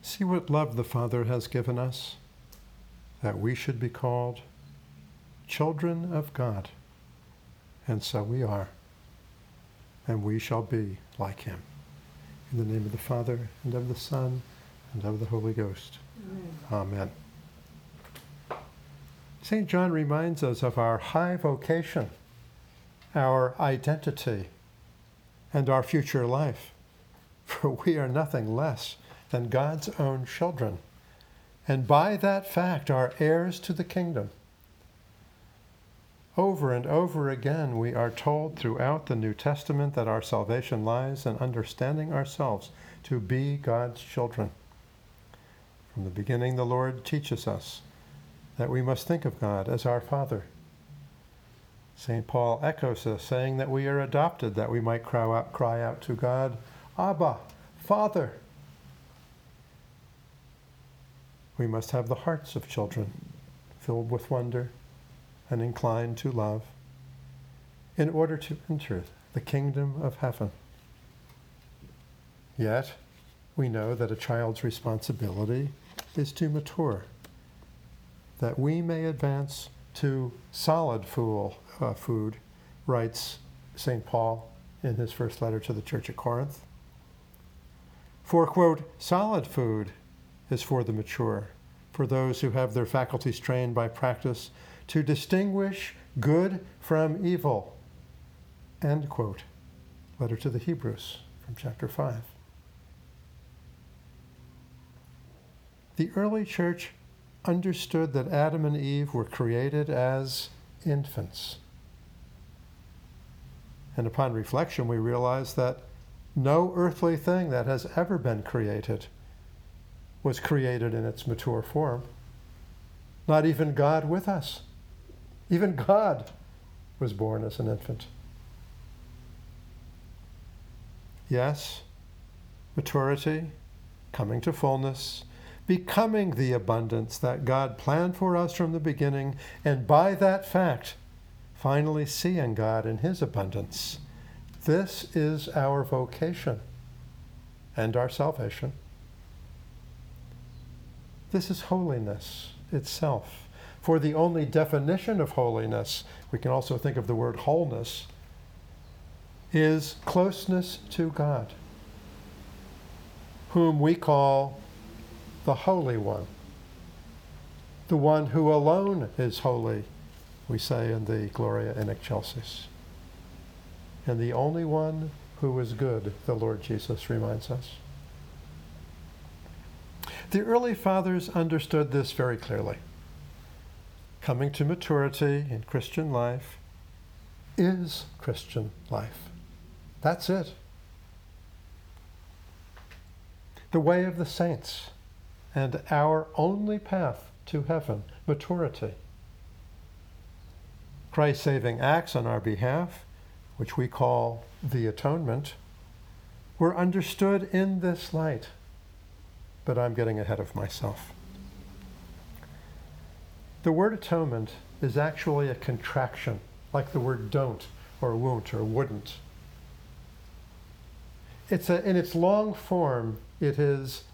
See what love the Father has given us, that we should be called children of God. And so we are, and we shall be like him. In the name of the Father, and of the Son, and of the Holy Ghost. Amen. St. John reminds us of our high vocation, our identity, and our future life. For we are nothing less than God's own children, and by that fact are heirs to the kingdom. Over and over again, we are told throughout the New Testament that our salvation lies in understanding ourselves to be God's children. From the beginning, the Lord teaches us that we must think of God as our Father. St. Paul echoes this, saying that we are adopted, that we might cry out to God, Abba, Father. We must have the hearts of children, filled with wonder and inclined to love, in order to enter the kingdom of heaven. Yet, we know that a child's responsibility is to mature, that we may advance to solid food, writes St. Paul in his first letter to the church at Corinth. For, quote, solid food is for the mature, for those who have their faculties trained by practice to distinguish good from evil, end quote. Letter to the Hebrews from chapter 5. The early church understood that Adam and Eve were created as infants. And upon reflection, we realize that no earthly thing that has ever been created was created in its mature form. Not even God with us. Even God was born as an infant. Yes, maturity, coming to fullness, becoming the abundance that God planned for us from the beginning, and by that fact, finally seeing God in his abundance. This is our vocation and our salvation. This is holiness itself. For the only definition of holiness, we can also think of the word wholeness, is closeness to God, whom we call the Holy One, the one who alone is holy, we say in the Gloria in Excelsis, and the only one who is good, the Lord Jesus reminds us. The early fathers understood this very clearly. Coming to maturity in Christian life is Christian life. That's it. The way of the saints and our only path to heaven, maturity. Christ's saving acts on our behalf, which we call the atonement, were understood in this light. But I'm getting ahead of myself. The word atonement is actually a contraction, like the word don't, or won't, or wouldn't. In its long form, it is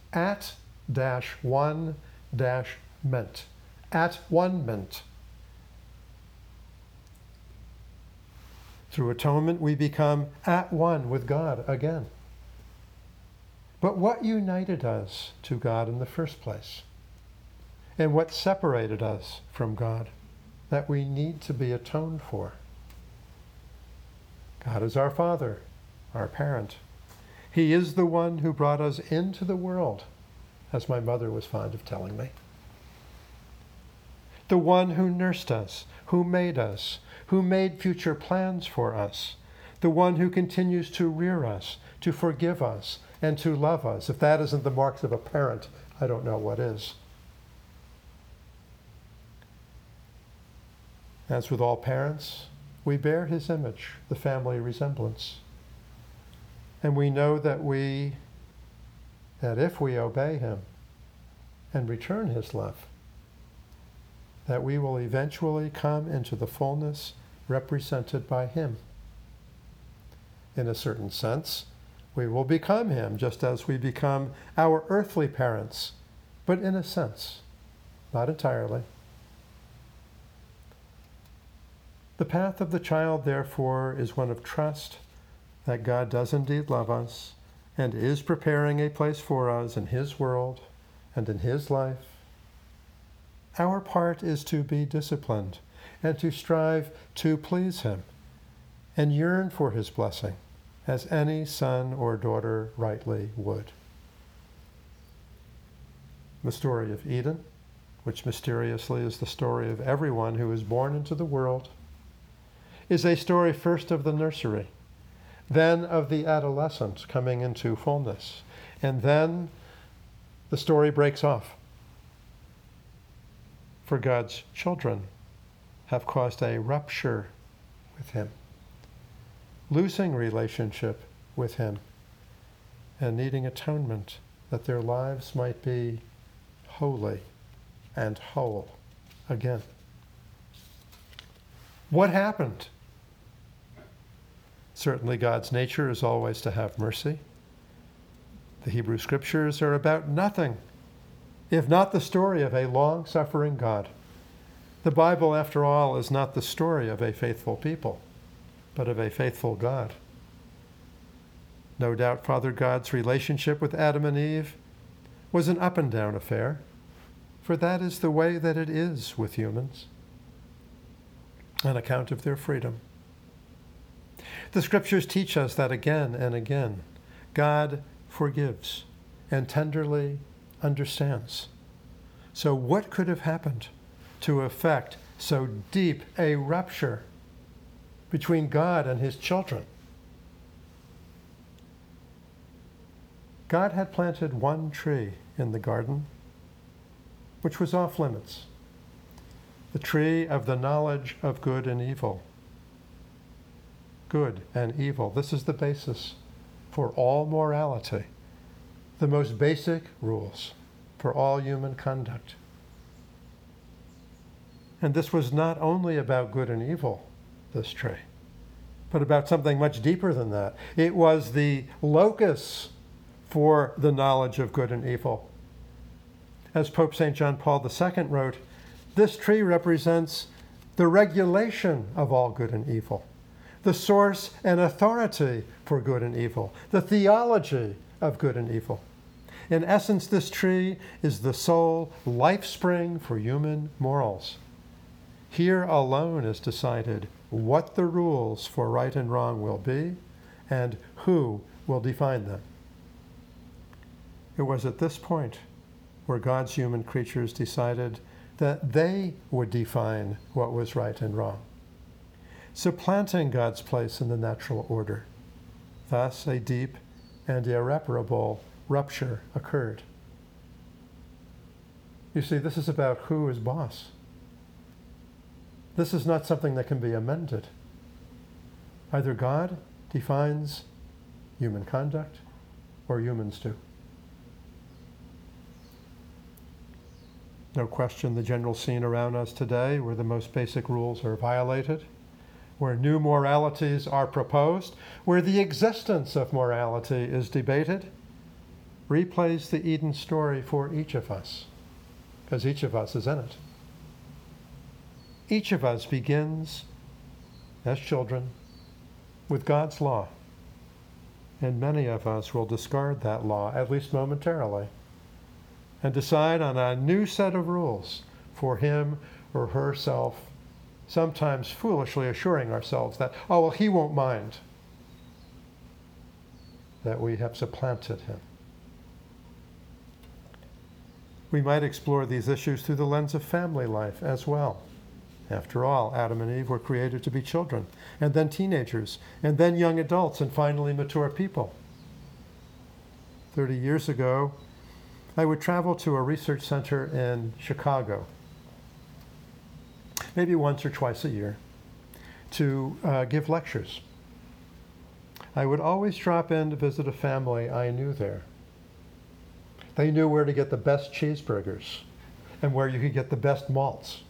at-one-ment. At-one-ment. Through atonement, we become at one with God again. But what united us to God in the first place? And what separated us from God that we need to be atoned for? God is our Father, our parent. He is the one who brought us into the world, as my mother was fond of telling me. The one who nursed us, who made future plans for us. The one who continues to rear us, to forgive us, and to love us. If that isn't the marks of a parent, I don't know what is. As with all parents, we bear his image, the family resemblance. And we know that if we obey him and return his love, that we will eventually come into the fullness represented by him. In a certain sense, We will become him just as we become our earthly parents, but in a sense, not entirely. The path of the child, therefore, is one of trust that God does indeed love us and is preparing a place for us in his world and in his life. Our part is to be disciplined and to strive to please him and yearn for his blessing, as any son or daughter rightly would. The story of Eden, which mysteriously is the story of everyone who is born into the world, is a story first of the nursery, then of the adolescent coming into fullness, and then the story breaks off. For God's children have caused a rupture with him, losing relationship with him, and needing atonement that their lives might be holy and whole again. What happened? Certainly God's nature is always to have mercy. The Hebrew Scriptures are about nothing if not the story of a long-suffering God. The Bible, after all, is not the story of a faithful people, but of a faithful God. No doubt Father God's relationship with Adam and Eve was an up and down affair, for that is the way that it is with humans, on account of their freedom. The Scriptures teach us that again and again, God forgives and tenderly understands. So what could have happened to effect so deep a rupture between God and his children? God had planted one tree in the garden, which was off limits, the tree of the knowledge of good and evil. Good and evil. This is the basis for all morality, the most basic rules for all human conduct. And this was not only about good and evil, this tree, but about something much deeper than that. It was the locus for the knowledge of good and evil. As Pope St. John Paul II wrote, this tree represents the regulation of all good and evil, the source and authority for good and evil, the theology of good and evil. In essence, this tree is the sole life spring for human morals. Here alone is decided what the rules for right and wrong will be and who will define them. It was at this point where God's human creatures decided that they would define what was right and wrong, supplanting God's place in the natural order. Thus, a deep and irreparable rupture occurred. You see, this is about who is boss. This is not something that can be amended. Either God defines human conduct, or humans do. No question, the general scene around us today, where the most basic rules are violated, where new moralities are proposed, where the existence of morality is debated, replays the Eden story for each of us, because each of us is in it. Each of us begins, as children, with God's law, and many of us will discard that law, at least momentarily, and decide on a new set of rules for him or herself, sometimes foolishly assuring ourselves that, oh, well, he won't mind that we have supplanted him. We might explore these issues through the lens of family life as well. After all, Adam and Eve were created to be children, and then teenagers, and then young adults, and finally mature people. 30 years ago, I would travel to a research center in Chicago, maybe once or twice a year, to give lectures. I would always drop in to visit a family I knew there. They knew where to get the best cheeseburgers and where you could get the best malts.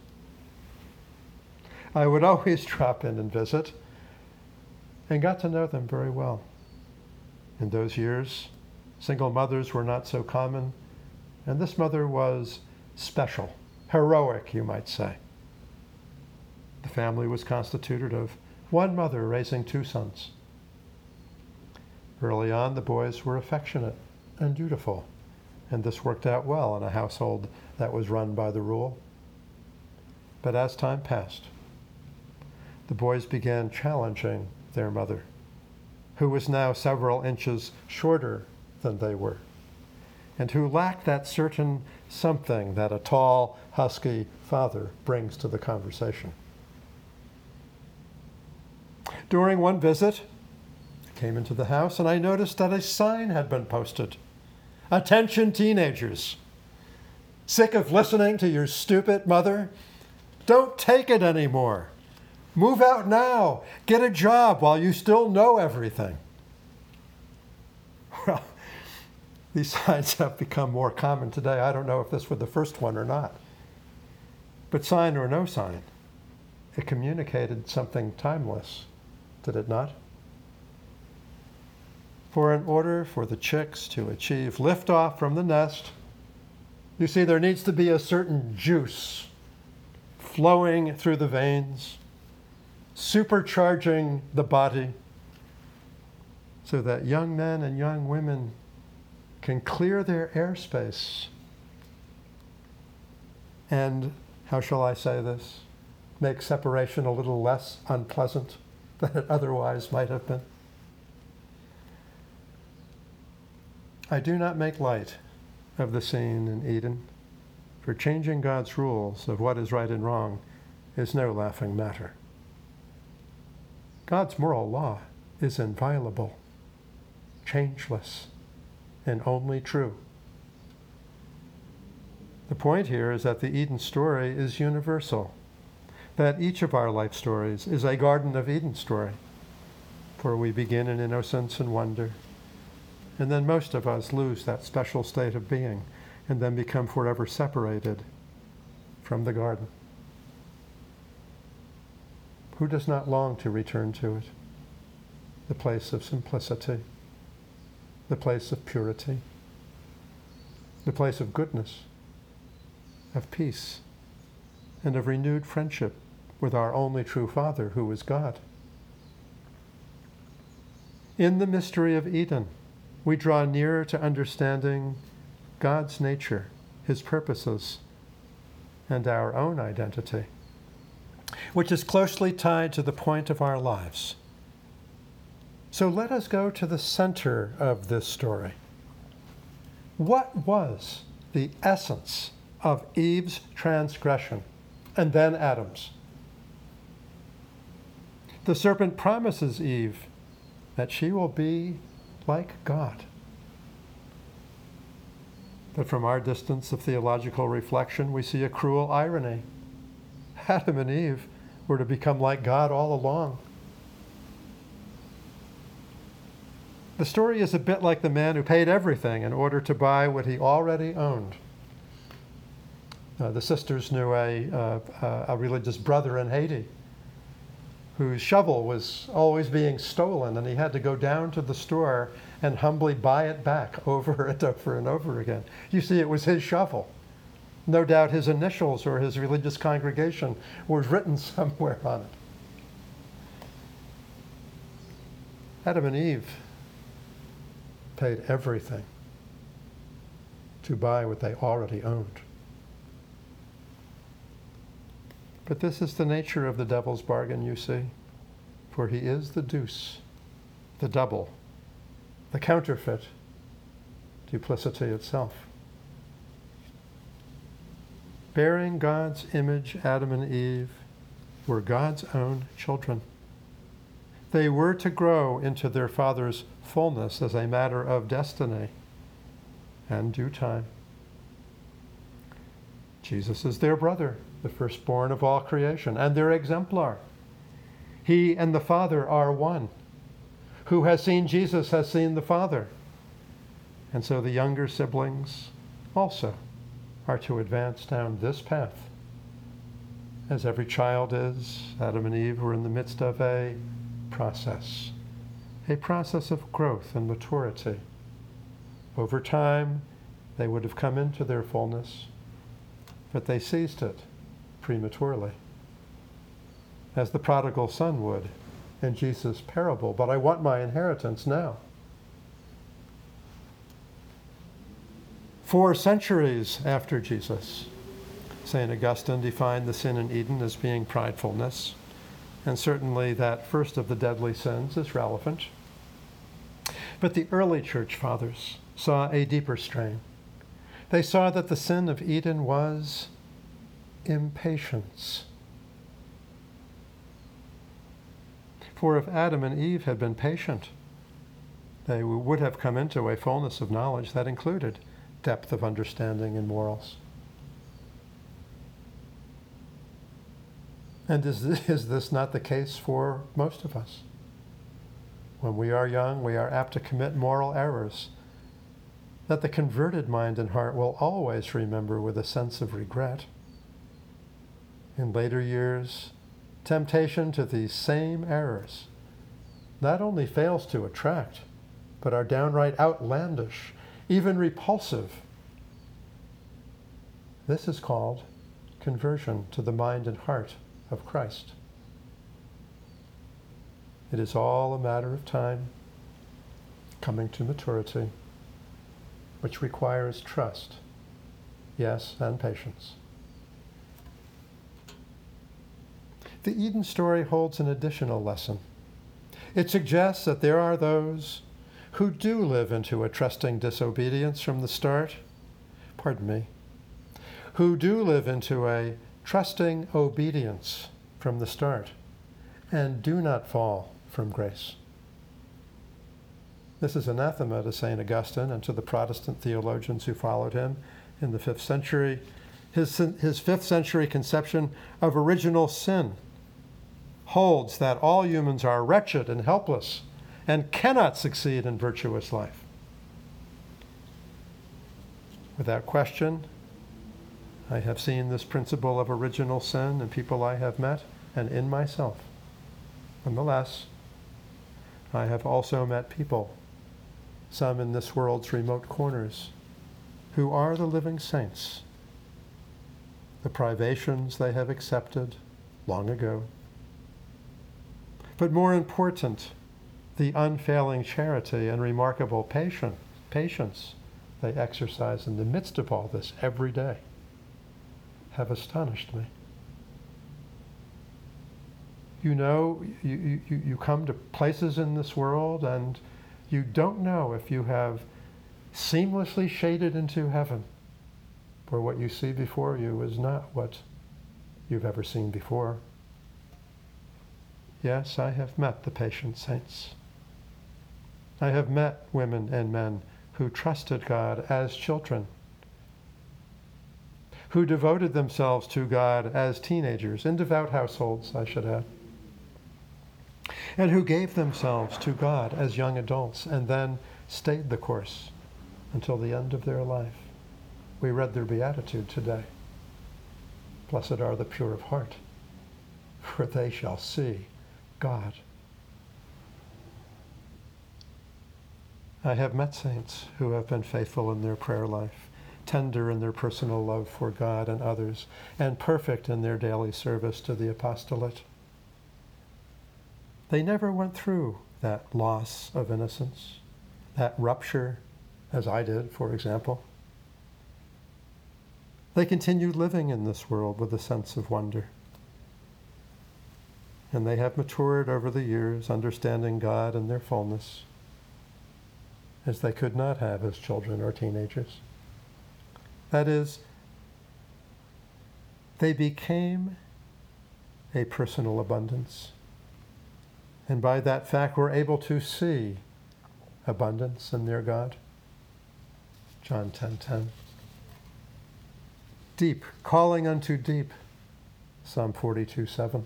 I would always drop in and visit and got to know them very well. In those years, single mothers were not so common, and this mother was special, heroic, you might say. The family was constituted of one mother raising two sons. Early on, the boys were affectionate and dutiful, and this worked out well in a household that was run by the rule. But as time passed, the boys began challenging their mother, who was now several inches shorter than they were, and who lacked that certain something that a tall, husky father brings to the conversation. During one visit, I came into the house and I noticed that a sign had been posted. "Attention teenagers, sick of listening to your stupid mother? Don't take it anymore. Move out now. Get a job while you still know everything." Well, these signs have become more common today. I don't know if this was the first one or not. But sign or no sign, it communicated something timeless, did it not? For in order for the chicks to achieve liftoff from the nest, you see, there needs to be a certain juice flowing through the veins, supercharging the body, so that young men and young women can clear their airspace and, how shall I say this, make separation a little less unpleasant than it otherwise might have been. I do not make light of the scene in Eden, for changing God's rules of what is right and wrong is no laughing matter. God's moral law is inviolable, changeless, and only true. The point here is that the Eden story is universal, that each of our life stories is a Garden of Eden story, for we begin in innocence and wonder, and then most of us lose that special state of being and then become forever separated from the garden. Who does not long to return to it? The place of simplicity, the place of purity, the place of goodness, of peace, and of renewed friendship with our only true Father, who is God. In the mystery of Eden, we draw nearer to understanding God's nature, his purposes, and our own identity, which is closely tied to the point of our lives. So let us go to the center of this story. What was the essence of Eve's transgression and then Adam's? The serpent promises Eve that she will be like God. But from our distance of theological reflection, we see a cruel irony. Adam and Eve were to become like God all along. The story is a bit like the man who paid everything in order to buy what he already owned. The sisters knew a religious brother in Haiti whose shovel was always being stolen, and he had to go down to the store and humbly buy it back over and over and over again. You see, it was his shovel. No doubt his initials or his religious congregation was written somewhere on it. Adam and Eve paid everything to buy what they already owned. But this is the nature of the devil's bargain, you see, for he is the deuce, the double, the counterfeit, duplicity itself. Bearing God's image, Adam and Eve were God's own children. They were to grow into their Father's fullness as a matter of destiny and due time. Jesus is their brother, the firstborn of all creation, and their exemplar. He and the Father are one. Who has seen Jesus has seen the Father. And so the younger siblings also are to advance down this path. As every child is, Adam and Eve were in the midst of a process, a process of growth and maturity. Over time, they would have come into their fullness, but they seized it prematurely, as the prodigal son would in Jesus' parable. But I want my inheritance now. 4 centuries after Jesus, St. Augustine defined the sin in Eden as being pridefulness, and certainly that first of the deadly sins is relevant. But the early church fathers saw a deeper strain. They saw that the sin of Eden was impatience. For if Adam and Eve had been patient, they would have come into a fullness of knowledge that included depth of understanding and morals. And is this not the case for most of us? When we are young, we are apt to commit moral errors that the converted mind and heart will always remember with a sense of regret. In later years, temptation to these same errors not only fails to attract, but are downright outlandish, even repulsive. This is called conversion to the mind and heart of Christ. It is all a matter of time, coming to maturity, which requires trust, yes, and patience. The Eden story holds an additional lesson. It suggests that there are those who do live into a trusting disobedience from the start, who do live into a trusting obedience from the start, and do not fall from grace. This is anathema to St. Augustine and to the Protestant theologians who followed him in the 5th century. His 5th century conception of original sin holds that all humans are wretched and helpless and cannot succeed in virtuous life. Without question, I have seen this principle of original sin in people I have met and in myself. Nonetheless, I have also met people, some in this world's remote corners, who are the living saints. The privations they have accepted long ago. But more important, the unfailing charity and remarkable patience they exercise in the midst of all this every day have astonished me. You know, you come to places in this world and you don't know if you have seamlessly shaded into heaven, or what you see before you is not what you've ever seen before. Yes, I have met the patient saints. I have met women and men who trusted God as children, who devoted themselves to God as teenagers, in devout households, I should add, and who gave themselves to God as young adults and then stayed the course until the end of their life. We read their beatitude today. Blessed are the pure of heart, for they shall see God. I have met saints who have been faithful in their prayer life, tender in their personal love for God and others, and perfect in their daily service to the apostolate. They never went through that loss of innocence, that rupture, as I did, for example. They continued living in this world with a sense of wonder. And they have matured over the years, understanding God in their fullness, as they could not have as children or teenagers. That is, they became a personal abundance. And by that fact, we're able to see abundance in their God. John 10:10. Deep, calling unto deep. Psalm 42:7.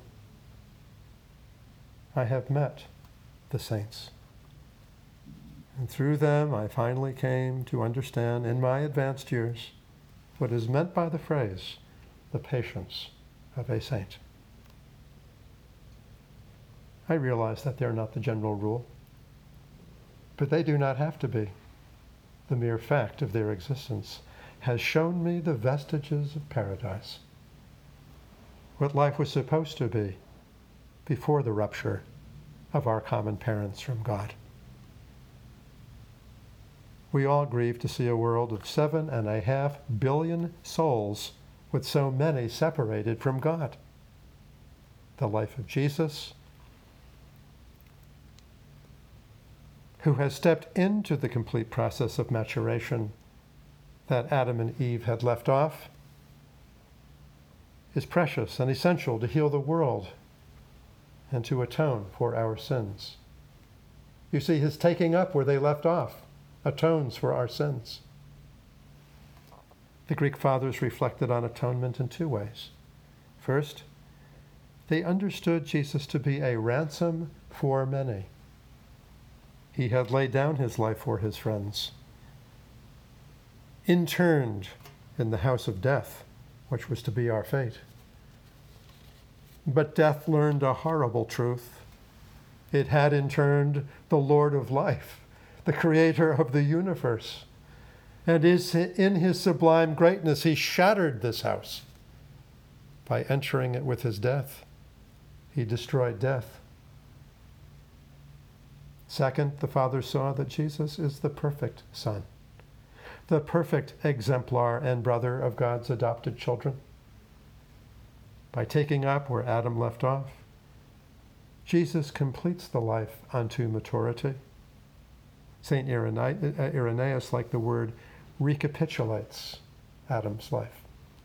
I have met the saints. And through them, I finally came to understand in my advanced years what is meant by the phrase, the patience of a saint. I realize that they're not the general rule. but they do not have to be. The mere fact of their existence has shown me the vestiges of paradise, what life was supposed to be before the rupture of our common parents from God. We all grieve to see a world of 7.5 billion souls with so many separated from God. The life of Jesus, who has stepped into the complete process of maturation that Adam and Eve had left off, is precious and essential to heal the world and to atone for our sins. You see, his taking up where they left off atones for our sins. The Greek fathers reflected on atonement in two ways. First, they understood Jesus to be a ransom for many. He had laid down his life for his friends, interned in the house of death, which was to be our fate. But death learned a horrible truth. It had interned the Lord of life, the creator of the universe. And in his sublime greatness, he shattered this house by entering it with his death. He destroyed death. Second, the Father saw that Jesus is the perfect Son, the perfect exemplar and brother of God's adopted children. By taking up where Adam left off, Jesus completes the life unto maturity. St. Irenaeus, like the word, recapitulates Adam's life.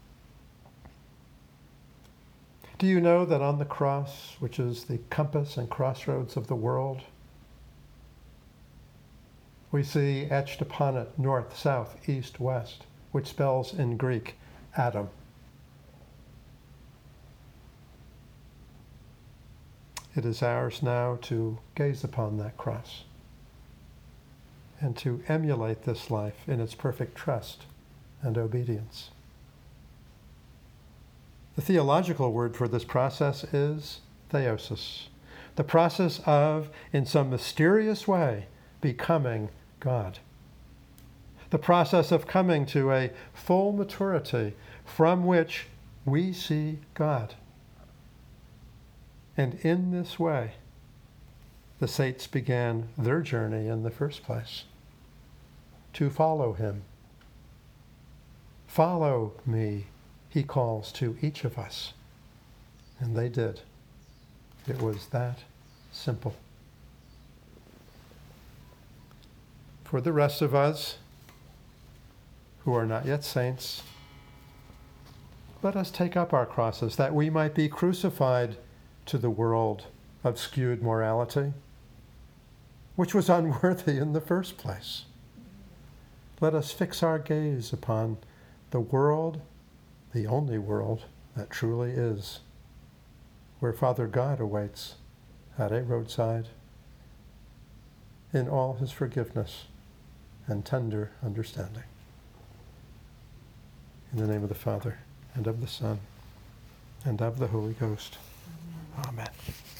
Do you know that on the cross, which is the compass and crossroads of the world, we see etched upon it north, south, east, west, which spells in Greek, Adam. It is ours now to gaze upon that cross and to emulate this life in its perfect trust and obedience. The theological word for this process is theosis, the process of, in some mysterious way, becoming God. The process of coming to a full maturity from which we see God. And in this way, the saints began their journey in the first place, to follow him. Follow me, he calls to each of us. And they did. It was that simple. For the rest of us who are not yet saints, let us take up our crosses that we might be crucified to the world of skewed morality, which was unworthy in the first place. Let us fix our gaze upon the world, the only world that truly is, where Father God awaits at a roadside in all his forgiveness and tender understanding. In the name of the Father, and of the Son, and of the Holy Ghost. Amen.